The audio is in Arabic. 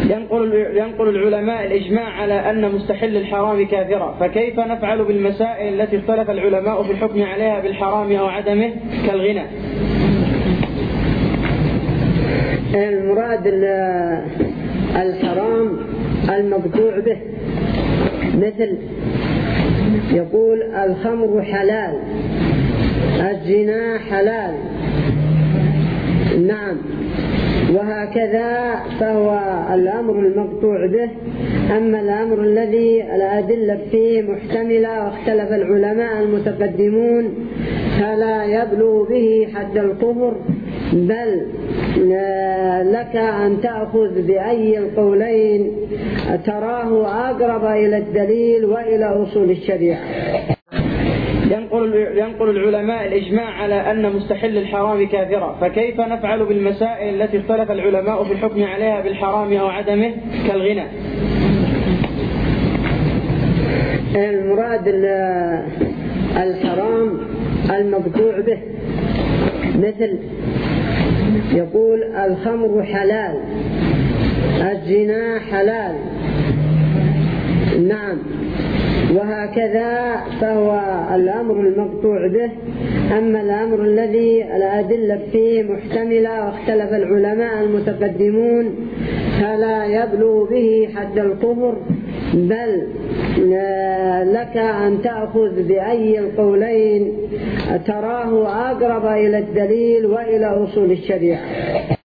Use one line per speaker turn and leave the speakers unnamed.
ينقل العلماء الإجماع على أن مستحل الحرام كافرا، فكيف نفعل بالمسائل التي اختلف العلماء في الحكم عليها بالحرام أو عدمه كالغنى؟
المراد الحرام المقطوع به، مثل يقول الخمر حلال، الزنا حلال، نعم، وهكذا فهو الأمر المقطوع به. أما الأمر الذي الأدلة فيه محتملة واختلف العلماء المتقدمون فلا يبلغ به حد الكفر، بل لك أن تأخذ بأي القولين تراه أقرب إلى الدليل وإلى أصول الشريعة.
ينقل العلماء الإجماع على أن مستحل الحرام كافرا، فكيف نفعل بالمسائل التي اختلف العلماء في الحكم عليها بالحرام أو عدمه كالغنى؟
المراد الحرام المقطوع به، مثل يقول الخمر حلال، الزنا حلال، نعم، وهكذا فهو الأمر المقطوع به. أما الأمر الذي الأدلة فيه محتملة واختلف العلماء المتقدمون فلا يبلغ به حد الكفر، بل لك أن تأخذ بأي القولين تراه أقرب إلى الدليل وإلى أصول الشريعة.